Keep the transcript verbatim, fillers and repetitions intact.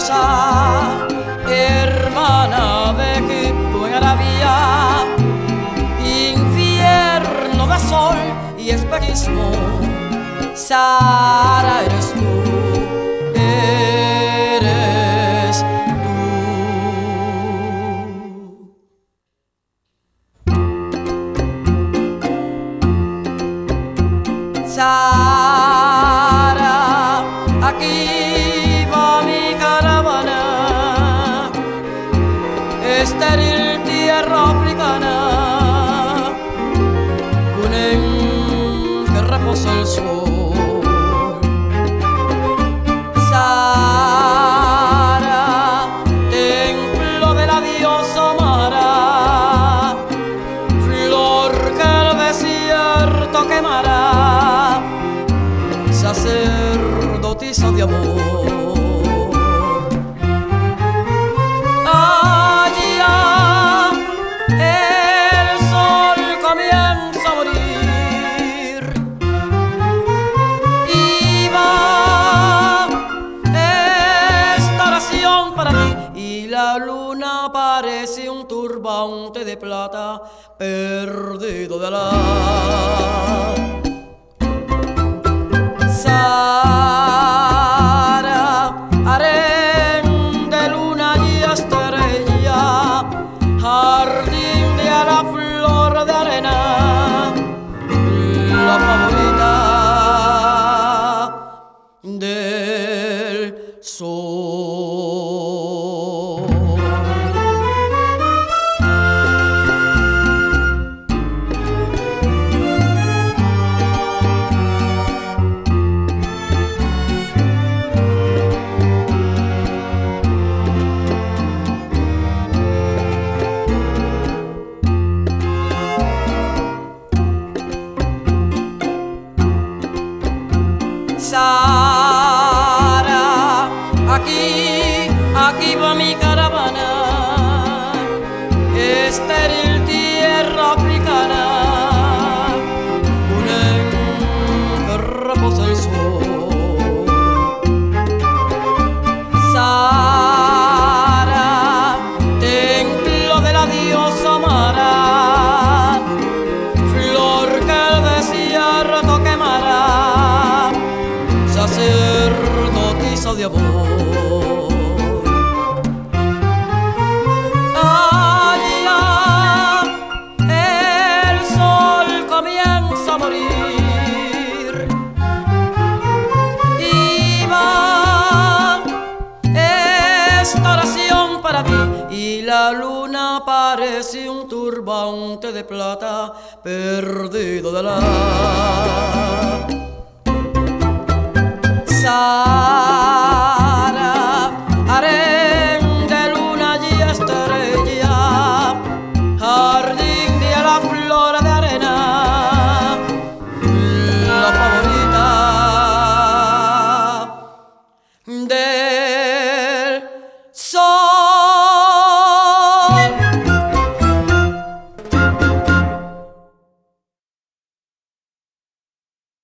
hermosa, hermana de Egipto en Arabia, infierno de sol y espejismo, Sara eres tú, eres tú. Sara, aquí va mi caravana, estéril tierra africana, Cunén que reposa el sol. Sara, templo de la diosa Mara, flor que el desierto quemará, sacerdotisa de amor. Allá el sol comienza a morir y va esta oración para ti, y la luna parece un turbante de plata perdido de Alá. Sara, harén de luna y estrella, jardín de a la flor de arena, la favorita del sol. Sara, aquí, aquí va mi caravana, estéril tierra africana, Cunén que reposa el sol. Sara, templo de la diosa Mara, flor que el desierto quemará, sacerdotisa de amor. Allá el sol comienza a morir y va esta oración para ti, y la luna parece un turbante de plata perdido de la Sara.